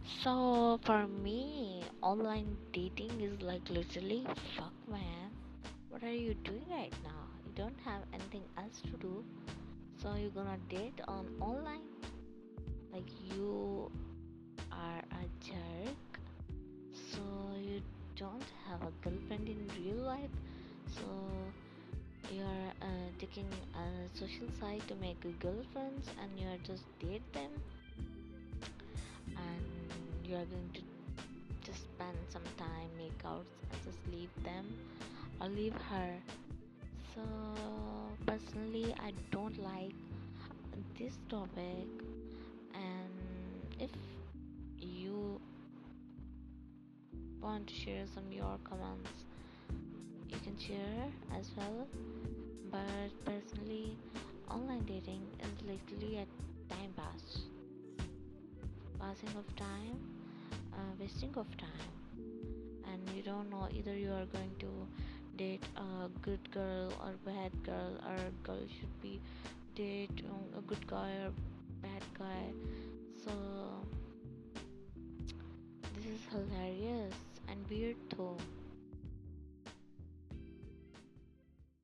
So for me, online dating is like literally fuck man. What are you doing right now? You don't have anything else to do, so you're gonna date on online? Like you are a jerk. So you don't have a girlfriend in real life. So you're taking a social site to make girlfriends, and you're just date them, and you're going to just spend some time, make out, and just leave them or leave her. So, personally, I don't like this topic, and if you want to share some your comments, you can share as well. But personally, online dating is literally a time passing of time, wasting of time, and you don't know either you are going to date a good girl or bad girl, or a girl should be date a good guy or bad guy. So this is hilarious and weird though.